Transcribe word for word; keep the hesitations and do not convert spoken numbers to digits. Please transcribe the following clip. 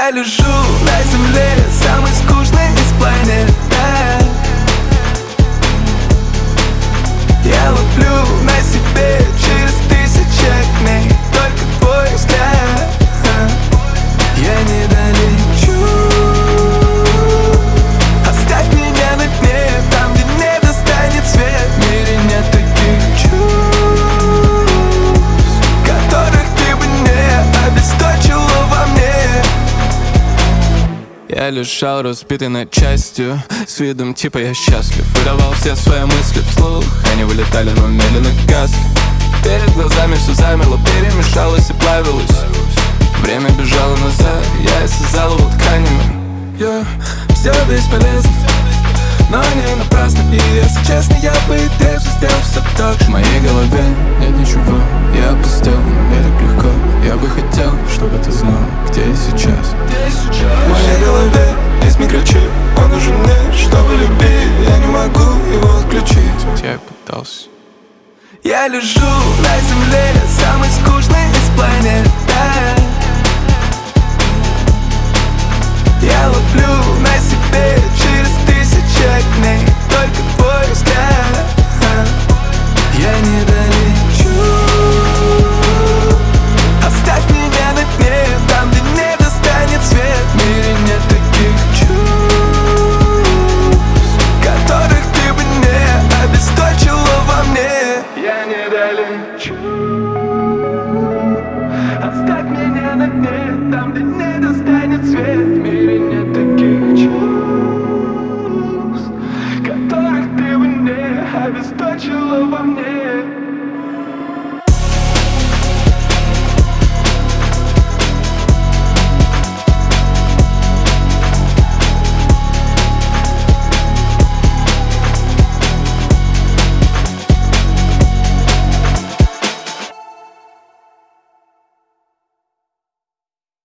Я лежу на земле, самый скучный из планет, да. Я ловлю на себе через тысячи дней только твой взгляд. Я не долечу. Оставь меня на дне, там, где не достанет свет. В мире нет таких чувств, которых ты бы не обесточила во мне. Я лежал разбитый на части, с видом типа я счастлив. Выдавал все свои мысли вслух, они вылетали, но медленно гасли. Перед глазами все замерло, перемешалось и плавилось. Время бежало назад, я исцезал его тканями. Я все бесполезно, но не напрасно. И если честно, я бы и дальше сделал все так же. В моей голове нет ничего, я опустел, но мне так легко. Я бы хотел, чтобы ты знал, где я сейчас. В моей голове есть микрочип, он нужен мне, чтобы любить. Я не могу его отключить. Я пытался. Я лежу на земле, самый